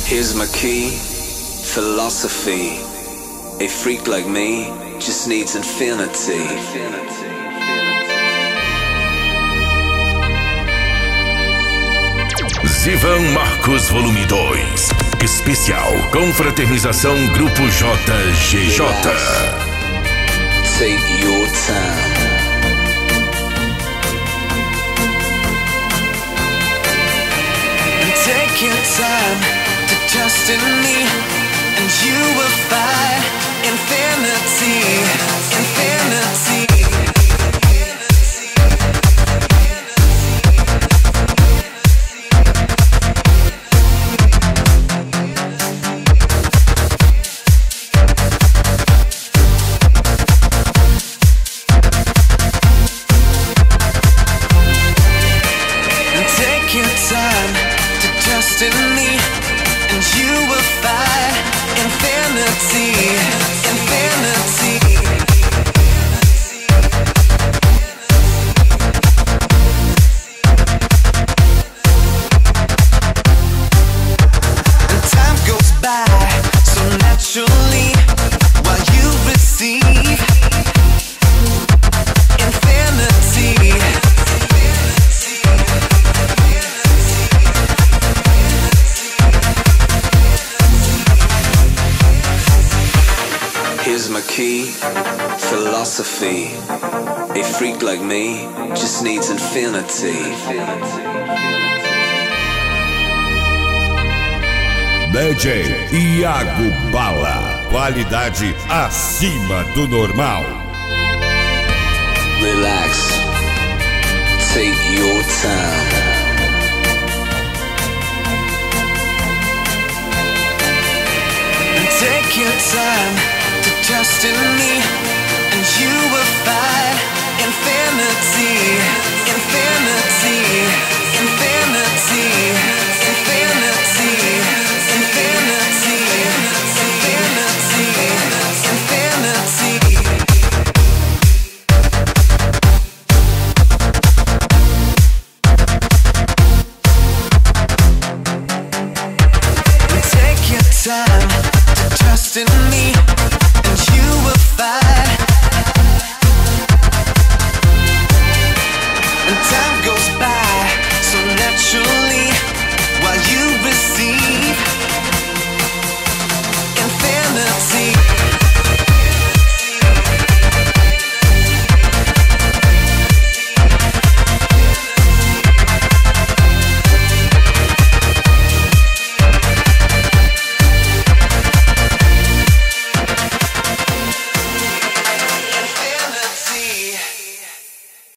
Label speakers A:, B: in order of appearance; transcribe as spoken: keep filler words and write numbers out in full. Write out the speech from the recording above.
A: Here's my key, philosophy. A freak like me just needs infinity.
B: Zivan Marcos Volume dois. Especial Confraternização Grupo J G J.
A: Take your time.
C: Take your time to trust in me, and you will find infinity, infinity. Take your time to trust in me, and you will find infinity, infinity. And time goes by so naturally while you receive infinity.
A: Here's my key, philosophy. A freak like me just needs infinity.
D: D J Iago Bala, qualidade acima do normal.
A: Relax, take your time.
C: Take your time to trust in me, and you will find infinity, infinity, infinity, infinity, infinity, infinity, infinity. Take your time to trust in me,